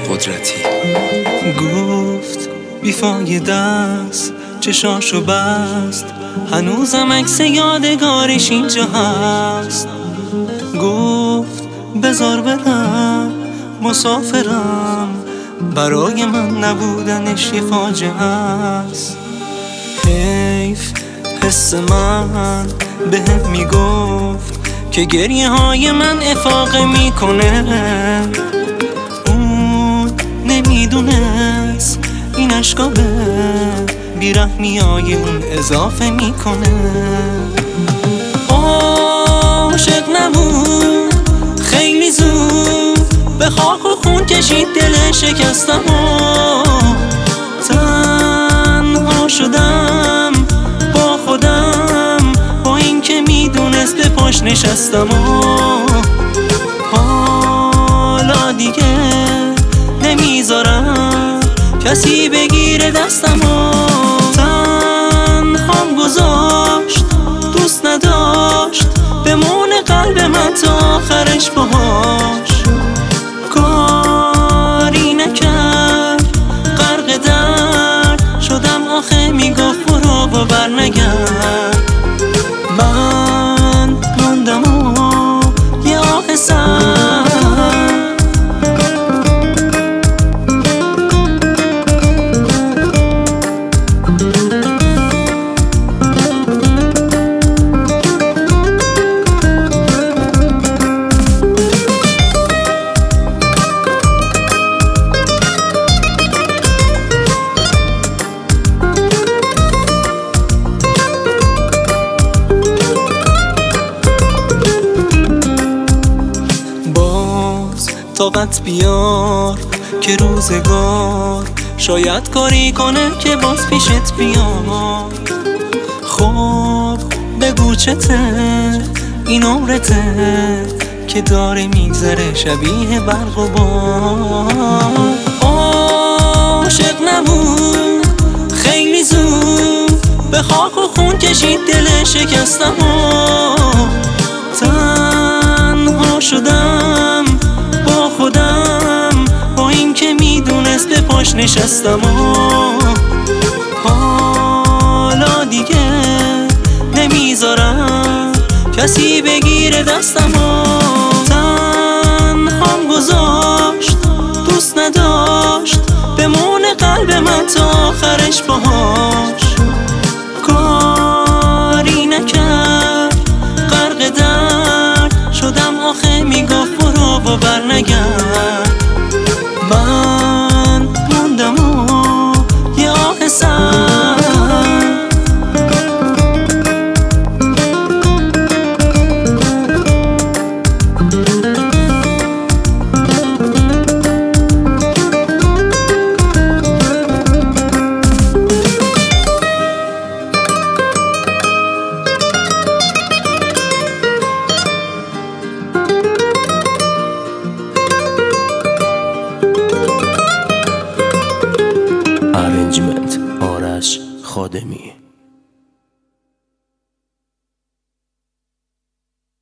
قدرتی. گفت بیفایده است، چشاشو بست، هنوزم عکس یادگارش اینجا هست. گفت بذار برم، مسافرم، برای من نبودنش یه فاجعه است. حیف حس من بهم میگفت که گریه های من افاقه میکنه. اون نمیدونست این اشکا به بیرحمی های اون اضافه میکنه. عاشق نبود خیلی زود، به خاک و خون کشید دل شکستم و تنها شدم با خودم، با این که میدونست به پاش نشستم و حالا دیگه نمیذارم کسی بگیره دستم و تنهام گذاشت، دوست نداشت بمونه قلب من تا آخرش باهاش. کاری نکرد غرق درد شدم، آخه میگفت برو و برنگرد. من موندم و یه آه سرد. طاقت بیار که روزگار شاید کاری کنه که باز پیشت بیاد. خب بگو چته این عمرته که داره میگذره شبیه برق و باد. عاشق نبود خیلی زود، به خاک و خون کشید دل شکستم و تنها شدم با خودم، با این که میدونست به پاش نشستم و حالا دیگه نمیذارم کسی بگیره دستم و تنهام گذاشت، دوست نداشت بمونه قلب من تا آخرش باهاش. کاری نکرد غرق درد شدم، آخه میگفت برو و برنگرد. من موندم و یه آه سرد. ارنجمنت آرش خادمی.